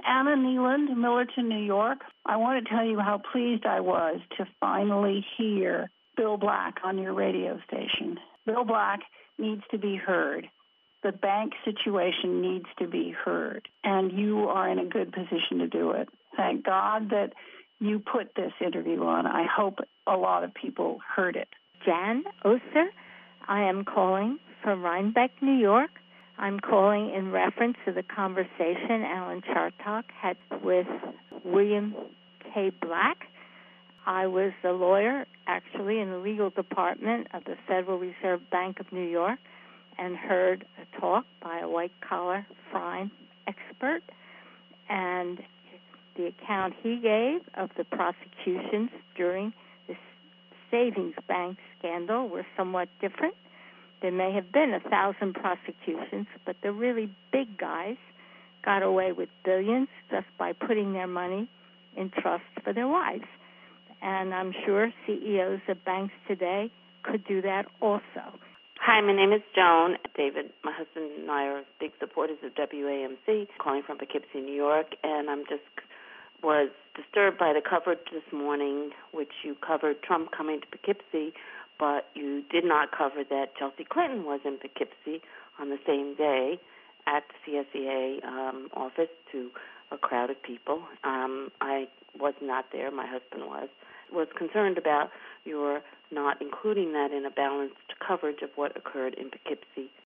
Anna Nealand, Millerton, New York. I want to tell you how pleased I was to finally hear Bill Black on your radio station. Bill Black needs to be heard. The bank situation needs to be heard, and you are in a good position to do it. Thank God that you put this interview on. I hope a lot of people heard it. Jan Oster. I am calling from Rhinebeck, New York. I'm calling in reference to the conversation Alan Chartock had with William K. Black. I was the lawyer, actually, in the legal department of the Federal Reserve Bank of New York, and heard a talk by a white-collar crime expert. And the account he gave of the prosecutions during the savings bank scandal were somewhat different. There may have been 1,000 prosecutions, but the really big guys got away with billions just by putting their money in trust for their wives. And I'm sure CEOs of banks today could do that also. Hi, my name is Joan. David, my husband, and I are big supporters of WAMC, calling from Poughkeepsie, New York, and was disturbed by the coverage this morning, which you covered Trump coming to Poughkeepsie, but you did not cover that Chelsea Clinton was in Poughkeepsie on the same day at the CSEA office to a crowd of people. I was not there. My husband was concerned about your not including that in a balanced coverage of what occurred in Poughkeepsie.